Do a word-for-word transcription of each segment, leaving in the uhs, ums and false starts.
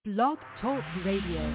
Blog Talk Radio.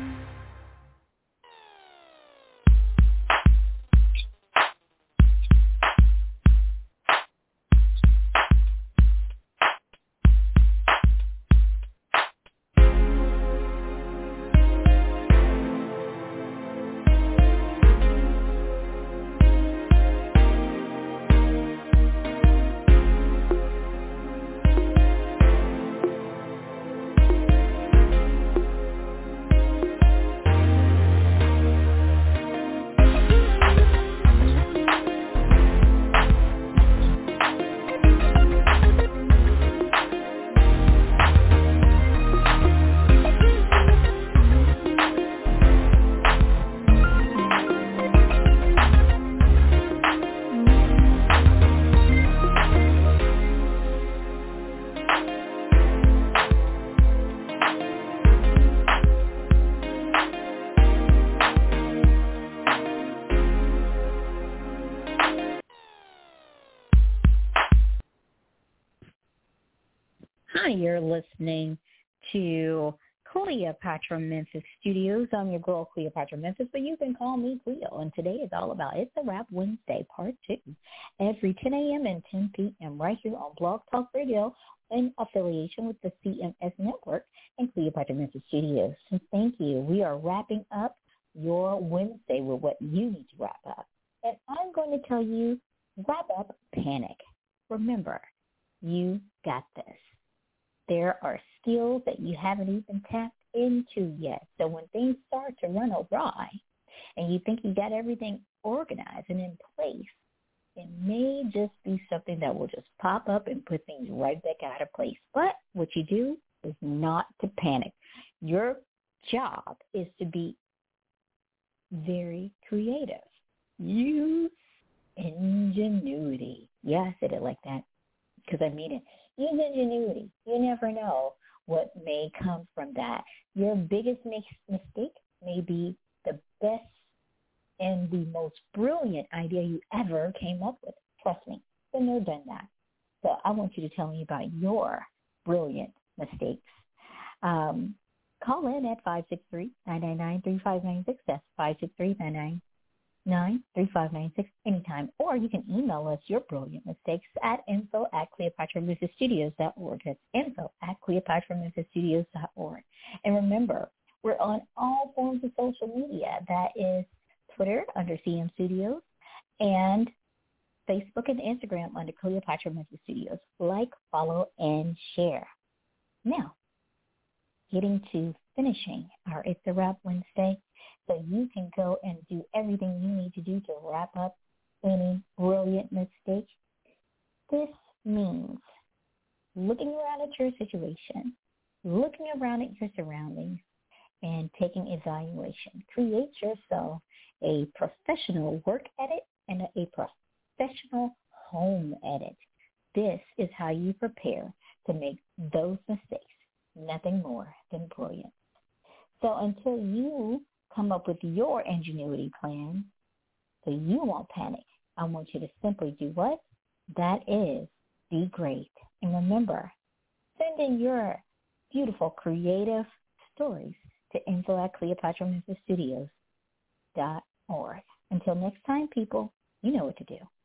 Hi, you're listening to Cleopatra Memphis Studios. I'm your girl, Cleopatra Memphis, but you can call me Cleo. And today is all about It's a Wrap Wednesday, Part two, every ten a.m. and ten p.m. right here on Blog Talk Radio in affiliation with the C M S Network and Cleopatra Memphis Studios. So thank you. We are wrapping up your Wednesday with what you need to wrap up. And I'm going to tell you, wrap up panic. Remember, you got this. There are skills that you haven't even tapped into yet. So when things start to run awry and you think you got everything organized and in place, it may just be something that will just pop up and put things right back out of place. But what you do is not to panic. Your job is to be very creative. Use ingenuity. Yeah, I said it like that because I mean it. Use ingenuity. You never know what may come from that. Your biggest mistake may be the best and the most brilliant idea you ever came up with. Trust me, been there, done that. So I want you to tell me about your brilliant mistakes. Um, call in at five six three, nine nine nine, three five nine six. That's five six three, nine nine nine, three five nine six anytime. Or you can email us your brilliant mistakes at info at Cleopatra Memphis Studios dot org. That's info at Cleopatra Memphis Studios dot org. And remember, we're on all forms of social media. That is Twitter under C M Studios and Facebook and Instagram under Cleopatra Memphis Studios. Like, follow, and share. Now, getting to finishing our It's a Wrap Wednesday, so you can go and do everything you need to do to wrap up any brilliant mistake. This means looking around at your situation, looking around at your surroundings, and taking evaluation. Create yourself a professional work edit and a professional home edit. This is how you prepare to make those mistakes. Nothing more than brilliant. So until you come up with your ingenuity plan so you won't panic, I want you to simply do what? That is, be great. And remember, send in your beautiful creative stories to info at Cleopatra Memphis Studios dot org. Until next time, people, you know what to do.